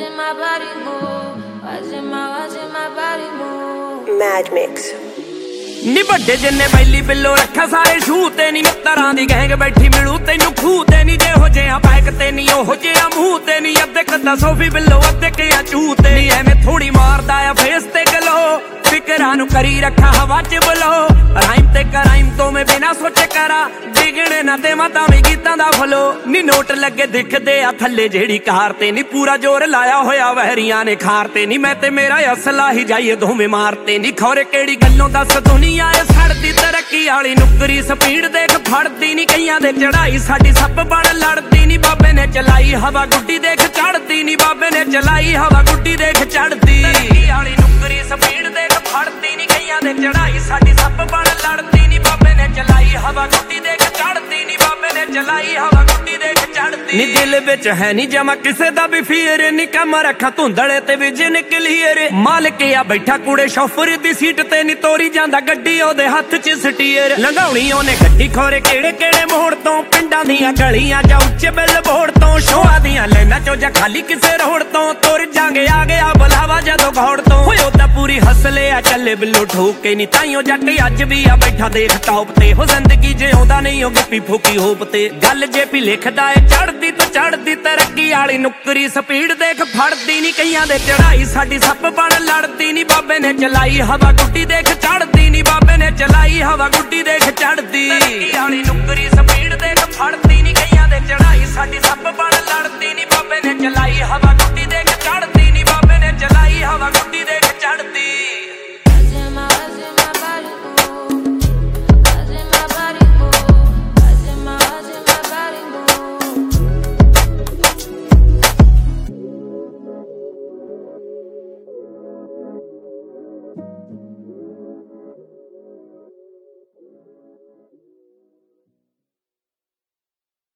Watching my body move, watching my body move. Mad Mix. ਨੀ ਵੱਡੇ ਜਿੰਨੇ ਬੈਲੀ ਬਿੱਲੋ ਰੱਖਾ ਸਾਰੇ ਸ਼ੂ ਤੇ ਨੀ ਮਿੱਤਰਾਂ ਦੀ ਗੈਂਗ ਬੈਠੀ ਮਿਲੂ ਤੈਨੂੰ ਖੂਹ ਤੇ ਨੀ ਜਿਹੋ ਜਿਹਾ ਬੈਕ ਤੇ ਨੀ ਉਹੋ ਜਿਹਾ ਮੂੰਹ ਤੇ ਨੀ ਅੱਧੇ ਕੱਦਾ ਸੋਫੀ ਬਿੱਲੋ ਅੱਧੇ ਕਿਆ ਚੂ ਤੇ ਨੀ ਐਵੇਂ ਥੋੜੀ ਮਾਰਦਾ ਆ ਫੇਸ ਤੇ ਗਲੋ ਫਿਕਰਾਂ ਨੂੰ ਕਰੀ ਰੱਖਾ ਹਵਾ ਚ ਬਲੋ ਰਾਈਮ ਤੇ ਕਰਾਈਮ ਤੋਂ ਮੈਂ ਬਿਨਾ ਸੋਚੇ ਕਰਾਂ ਡਿਗਣੇ ਨਾ ਤੇ ਮਾਤਾ ਵੀ ਗੀਤਾਂ ਦਾ ਫਲੋ ਨੀ ਨੋਟ ਲੱਗੇ ਦਿਖਦੇ ਆ ਥੱਲੇ ਜਿਹੜੀ ਕਾਰ ਤੇ ਨੀ ਪੂਰਾ ਜ਼ੋਰ ਲਾਇਆ ਹੋਇਆ ਵਹਿਰੀਆਂ ਨੇ ਖਾਰ ਤੇ ਨੀ ਮੈਂ ਤੇ ਮੇਰਾ ਅਸਲਾ ਹੀ ਜਾਈਏ ਦੋਵੇਂ ਮਾਰਤੇ ਨੀ ਖੌਰੇ ਕਿਹੜੀ ਗੱਲੋਂ ਦੱਸ ਦੁਨੀਆ ਏ ਸੜਦੀ ਤਰੱਕੀ ਵਾਲੀ ਨੁਕਰੀ ਸਪੀਡ ਦੇਖ ਫੜਦੀ ਨੀ ਕਈਆਂ ਦੇ ਚੜਾਈ ਸਾਡੀ ਸੱਪ ਬਣ ਲੜਦੀ ਨੀ ਬਾਬੇ ਨੇ ਚਲਾਈ ਹਵਾ ਗੁੱਡੀ ਦੇਖ ਚੜਦੀ ਨੀ ਬਾਬੇ ਨੇ ਚਲਾਈ ਹਵਾ ਗੁੱਡੀ ਦੇਖ ਚੜਦੀ ਤਰੱਕੀ ਵਾਲੀ ਨੁਕਰੀ ਸਪੀਡ ਦੇਖ ਫੜਦੀ ਨੀ ਕਈਆਂ ਦੇ ਚੜਾਈ ਸਾਡੀ ਸੱਪ ਬਣ ਲੜਦੀ ਨੀ ਬਾਬੇ ਨੇ ਚਲਾਈ ਹਵਾ ਗੁੱਡੀ ਦੇਖ ਚੜਦੀ ਨੀ ਬਾਬੇ ਨੇ ਚਲਾਈ ਹਵਾ ਗੁੱਡੀ ਦੇਖ ਚੜਦੀ ਨੀ ਦਿਲ ਵਿੱਚ ਹੈ ਨੀ ਜਮਾ ਕਿਸੇ ਦਾ ਵੀ ਫੀਰ ਨੀ ਕੰਮ ਰੱਖਾਂ ਧੁੰਦਲੇ ਤੇ ਵਿਜਨ ਕਲੀਅਰ ਮਾਲਕ ਆ ਬੈਠਾ ਕੁੜੇ ਸ਼ੋਫਰ ਦੀ ਸੀਟ ਤੇ ਨੀ ਤੋਰੀ ਜਾਂਦਾ ਗੱਡੀ ਉਹਦੇ ਹੱਥ 'ਚ ਸਟੀਅਰ ਲੰਘਾਉਣੀ ਉਹਨੇ ਗੱਡੀ ਖੋਰੇ ਕਿਹੜੇ ਕਿਹੜੇ ਮੋੜ ਤੋਂ ਪਿੰਡਾਂ ਦੀਆਂ ਗਲੀਆਂ ਜਾਂ ਉੱਚੇ ਬਿੱਲ ਬੋਰਡ ਤੋਂ ਸ਼ੋਆਂ ਦੀਆਂ ਲੈਣਾ ਚੋਂ ਜਾਂ ਖਾਲੀ ਕਿਸੇ ਰੋਡ ਤੋਂ ਤੁਰ ਜਾਂਗੇ ਆ ਗਿਆ ਬੁਲਾਵਾ ਜਦੋਂ ਘੋੜ ਤੋਂ ਹੋਏ ਉਹਦਾ ਪੂਰੀ ਹਸਲੇ ਆ ਚੱਲੇ ਬਿੱਲੋ ਠੋਕ ਕੇ ਨੀ ਤਾਈਓ ਜੱਟ ਅੱਜ ਵੀ ਆ ਬੈਠਾ ਦੇਖ ਟੌਪ ਤੇ ਹੋ ਜ਼ਿੰਦਗੀ ਜਿਉਂਦਾ ਨਹੀਂ ਉਹ ਗਿੱਪੀ ਫੂਕੀ ਹੋਪ ਤੇ ਗੱਲ ਜੇ ਵੀ ਲਿਖਦਾ ਏ ਚੜਦੀ ਤੋਂ ਚੜਦੀ ਤਰੱਕੀ ਵਾਲੀ ਨੁਕਰੀ ਸਪੀਡ ਦੇਖ ਫੜਦੀ ਨੀ ਕਈਆਂ ਦੇ ਚੜਾਈ ਸਾਡੀ ਸੱਪ ਬਣ ਲੜਦੀ ਨੀ ਬਾਬੇ ਨੇ ਚਲਾਈ ਹਵਾ ਗੁੱਡੀ ਦੇਖ ਚੜਦੀ ਨੀ ਬਾਬੇ ਨੇ ਚਲਾਈ ਹਵਾ ਗੁੱਡੀ ਦੇਖ ਚੜਦੀ ਤਰੱਕੀ ਵਾਲੀ ਨੁਕਰੀ ਸਪੀਡ ਦੇਖ ਫੜਦੀ